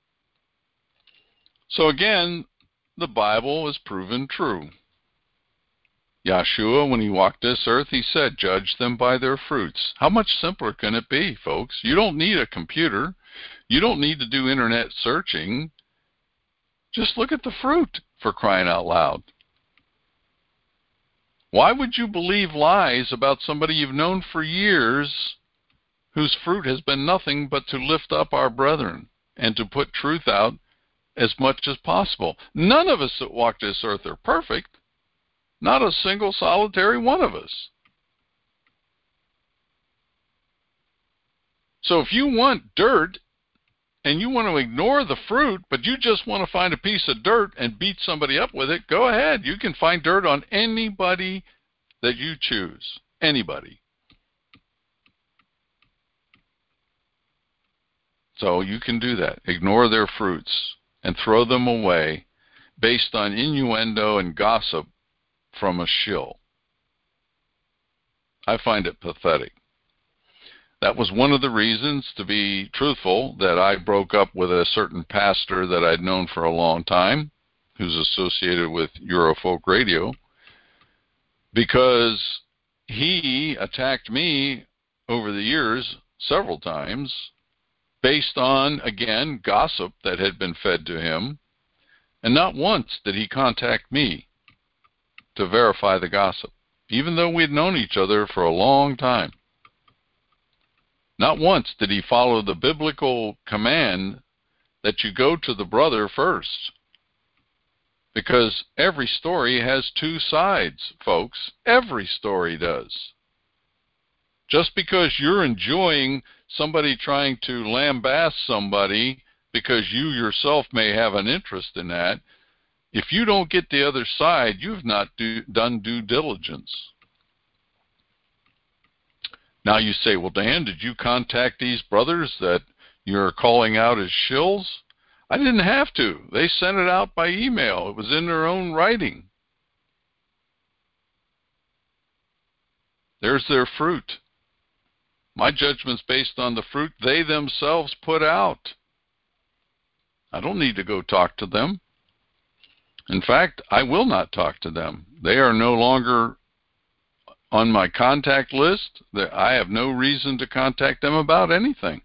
A: So again, the Bible is proven true. Yahshua, when he walked this earth, he said, judge them by their fruits. How much simpler can it be, folks? You don't need a computer. You don't need to do internet searching. Just look at the fruit, for crying out loud. Why would you believe lies about somebody you've known for years whose fruit has been nothing but to lift up our brethren and to put truth out as much as possible? None of us that walk this earth are perfect. Not a single solitary one of us. So if you want dirt and you want to ignore the fruit, but you just want to find a piece of dirt and beat somebody up with it, go ahead. You can find dirt on anybody that you choose. Anybody. So you can do that. Ignore their fruits and throw them away based on innuendo and gossip from a shill. I find it pathetic. That was one of the reasons, to be truthful, that I broke up with a certain pastor that I'd known for a long time, who's associated with Eurofolk Radio, because he attacked me over the years several times based on, again, gossip that had been fed to him, and not once did he contact me to verify the gossip, even though we had known each other for a long time. Not once did he follow the biblical command that you go to the brother first. Because every story has two sides, folks. Every story does. Just because you're enjoying somebody trying to lambaste somebody because you yourself may have an interest in that, if you don't get the other side, you've not do, done due diligence. Now you say, well, Dan, did you contact these brothers that you're calling out as shills? I didn't have to. They sent it out by email. It was in their own writing. There's their fruit. My judgment's based on the fruit they themselves put out. I don't need to go talk to them. In fact, I will not talk to them. They are no longer on my contact list. I have no reason to contact them about anything.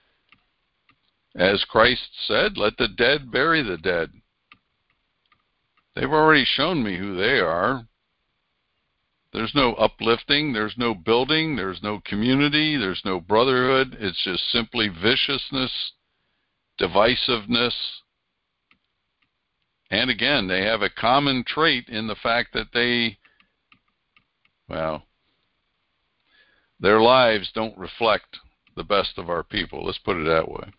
A: As Christ said, let the dead bury the dead. They've already shown me who they are. There's no uplifting, there's no building, there's no community, there's no brotherhood. It's just simply viciousness, divisiveness, And again, they have a common trait in the fact that they, well, their lives don't reflect the best of our people. Let's put it that way.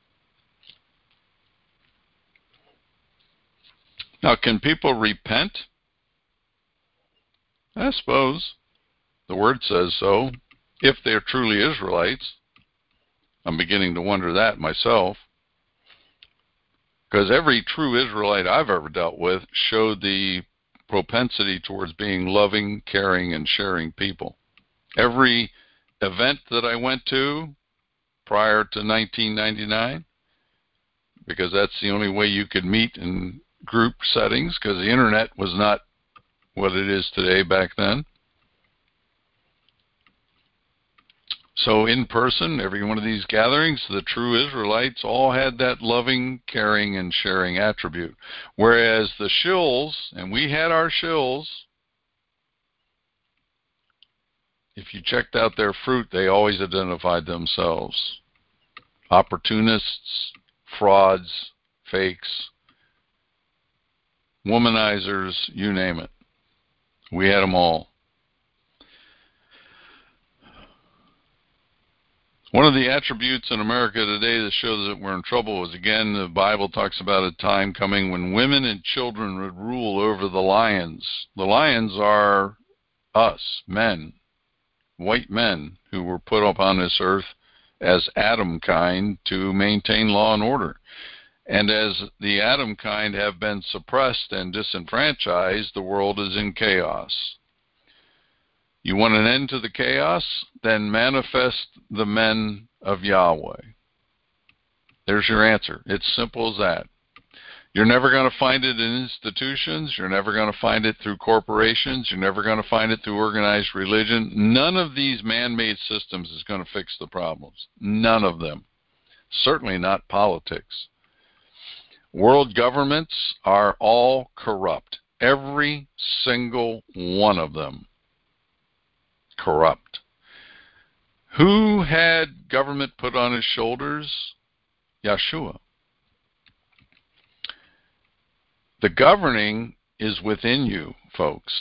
A: Now, can people repent? I suppose. The Word says so. If they're truly Israelites. I'm beginning to wonder that myself. Because every true Israelite I've ever dealt with showed the propensity towards being loving, caring, and sharing people. Every event that I went to prior to nineteen ninety-nine, because that's the only way you could meet in group settings, because the internet was not what it is today back then. So in person, every one of these gatherings, the true Israelites all had that loving, caring, and sharing attribute. Whereas the shills, and we had our shills, if you checked out their fruit, they always identified themselves. Opportunists, frauds, fakes, womanizers, you name it. We had them all. One of the attributes in America today that shows that we're in trouble is, again, the Bible talks about a time coming when women and children would rule over the lions. The lions are us, men, white men, who were put upon this earth as Adam kind to maintain law and order. And as the Adam kind have been suppressed and disenfranchised, the world is in chaos. You want an end to the chaos? Then manifest the men of Yahweh. There's your answer. It's simple as that. You're never going to find it in institutions. You're never going to find it through corporations. You're never going to find it through organized religion. None of these man-made systems is going to fix the problems. None of them. Certainly not politics. World governments are all corrupt. Every single one of them. Corrupt. Who had government put on his shoulders? Yeshua. The governing is within you, folks.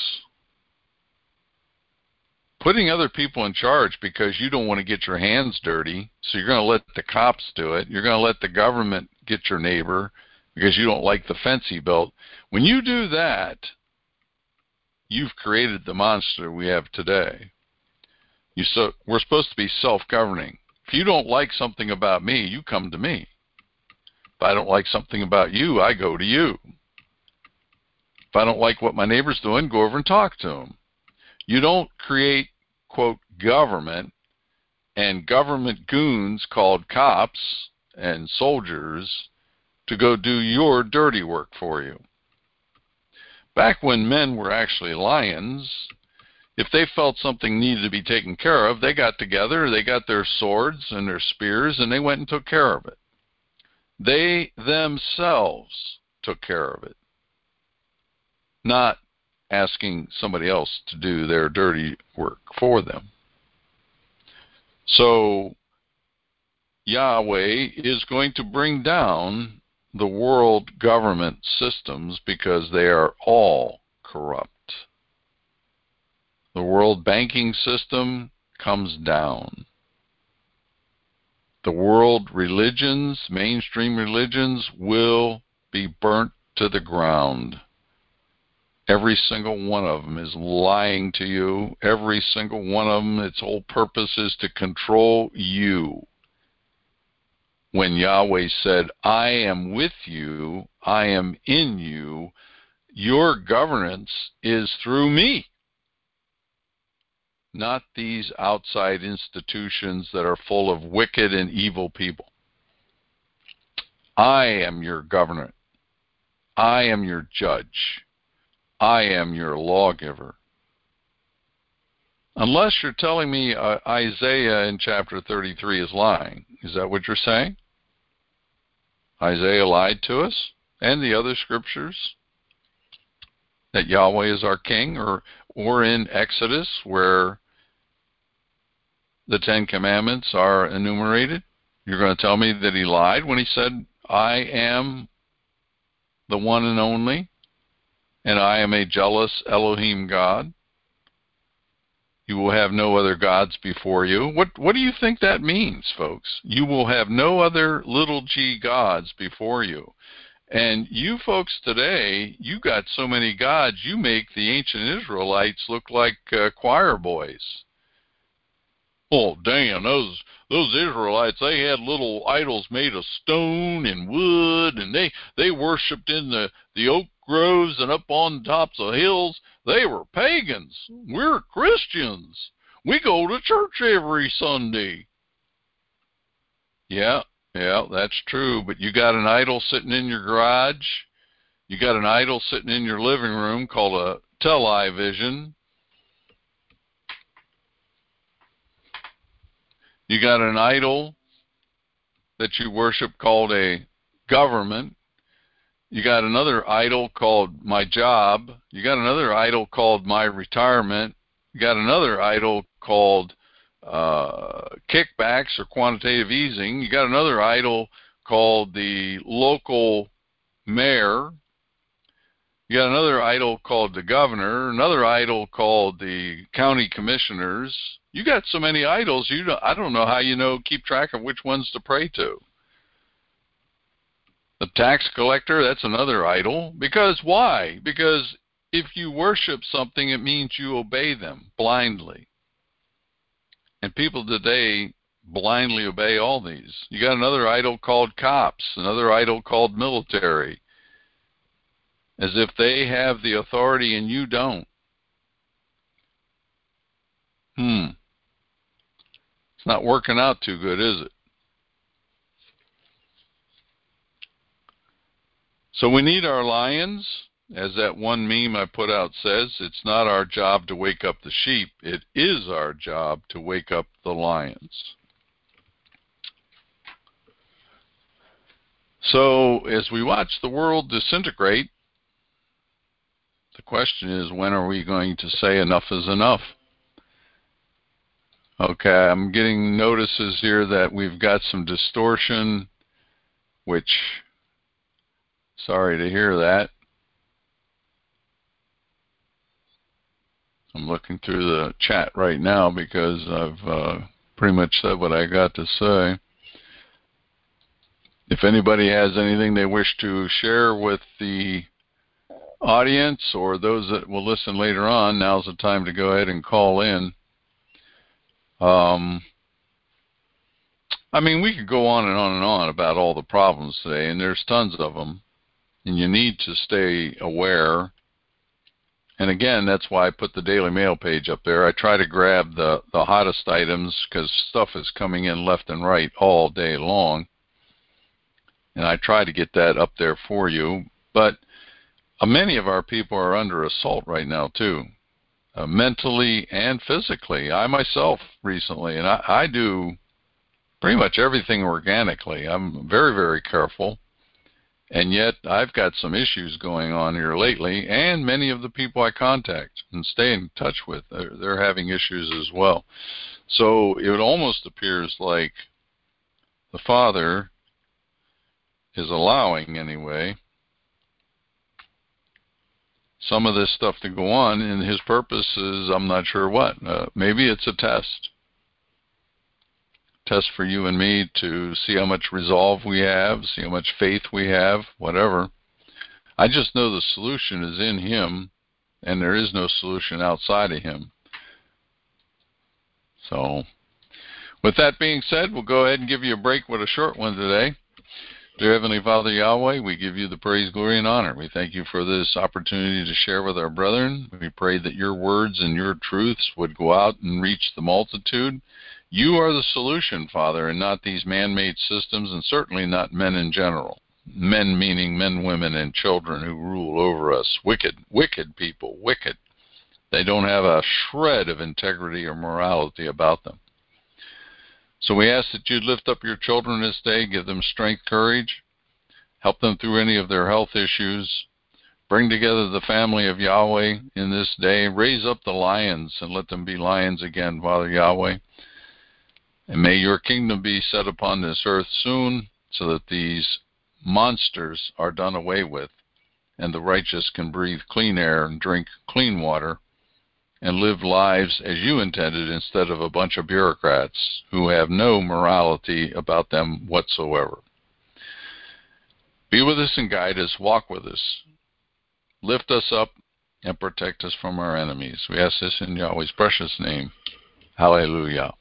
A: Putting other people in charge because you don't want to get your hands dirty, so you're going to let the cops do it. You're going to let the government get your neighbor because you don't like the fence he built. When you do that, you've created the monster we have today. You so we're supposed to be self-governing. If you don't like something about me, you come to me. If I don't like something about you, I go to you. If I don't like what my neighbor's doing, go over and talk to him. You don't create, quote, government and government goons called cops and soldiers to go do your dirty work for you. Back when men were actually lions, if they felt something needed to be taken care of, they got together, they got their swords and their spears, and they went and took care of it. They themselves took care of it, not asking somebody else to do their dirty work for them. So Yahweh is going to bring down the world government systems because they are all corrupt. The world banking system comes down. The world religions, mainstream religions, will be burnt to the ground. Every single one of them is lying to you. Every single one of them, its whole purpose is to control you. When Yahweh said, I am with you, I am in you, your governance is through me. Not these outside institutions that are full of wicked and evil people. I am your governor. I am your judge. I am your lawgiver. Unless you're telling me uh, Isaiah in chapter thirty-three is lying. Is that what you're saying? Isaiah lied to us and the other scriptures that Yahweh is our king, or or in Exodus where the Ten Commandments are enumerated. You're going to tell me that he lied when he said, I am the one and only? and I am a jealous Elohim God. You will have no other gods before you. What what do you think that means, folks? You will have no other little g gods before you. And you folks today, you got so many gods, you make the ancient Israelites look like uh, choir boys. Oh, damn, those those Israelites, they had little idols made of stone and wood, and they, they worshipped in the, the oak groves and up on tops of hills. They were pagans. We're Christians. We go to church every Sunday. Yeah, yeah, that's true, but you got an idol sitting in your garage. You got an idol sitting in your living room called a television. You got an idol that you worship called a government. You got another idol called my job. You got another idol called my retirement. You got another idol called uh, kickbacks or quantitative easing. You got another idol called the local mayor. You got another idol called the governor, another idol called the county commissioners. You got so many idols, you don't, I don't know how you know keep track of which ones to pray to. The tax collector, that's another idol. Because why? Because if you worship something, it means you obey them blindly. And people today blindly obey all these. You got another idol called cops, another idol called military, as if they have the authority and you don't. Hmm. It's not working out too good, is it? So we need our lions. As that one meme I put out says, it's not our job to wake up the sheep. It is our job to wake up the lions. So as we watch the world disintegrate, the question is, when are we going to say enough is enough? Okay, I'm getting notices here that we've got some distortion, which, sorry to hear that. I'm looking through the chat right now because I've uh, pretty much said what I got to say. If anybody has anything they wish to share with the audience or those that will listen later on, now's the time to go ahead and call in. Um, I mean, we could go on and on and on about all the problems today, and there's tons of them, and you need to stay aware. And again, that's why I put the Daily Mail page up there. I try to grab the, the hottest items because stuff is coming in left and right all day long. And I try to get that up there for you. But uh, many of our people are under assault right now, too, uh, mentally and physically. I myself recently, and I, I do pretty much everything organically. I'm very, very careful. And yet I've got some issues going on here lately, and many of the people I contact and stay in touch with, they're, they're having issues as well. So it almost appears like the Father is allowing, anyway, some of this stuff to go on, and his purpose is, I'm not sure what. Uh, maybe it's a test. Test for you and me to see how much resolve we have, see how much faith we have, whatever. I just know the solution is in him, and there is no solution outside of him. So, with that being said, we'll go ahead and give you a break with a short one today. Dear Heavenly Father Yahweh, we give you the praise, glory, and honor. We thank you for this opportunity to share with our brethren. We pray that your words and your truths would go out and reach the multitude. You are the solution, Father, and not these man-made systems, and certainly not men in general. Men meaning men, women, and children who rule over us. Wicked, wicked people, wicked. They don't have a shred of integrity or morality about them. So we ask that you lift up your children this day, give them strength, courage, help them through any of their health issues, bring together the family of Yahweh in this day, raise up the lions and let them be lions again, Father Yahweh. And may your kingdom be set upon this earth soon so that these monsters are done away with and the righteous can breathe clean air and drink clean water and live lives as you intended instead of a bunch of bureaucrats who have no morality about them whatsoever. Be with us and guide us, walk with us, lift us up, and protect us from our enemies. We ask this in Yahweh's precious name. Hallelujah.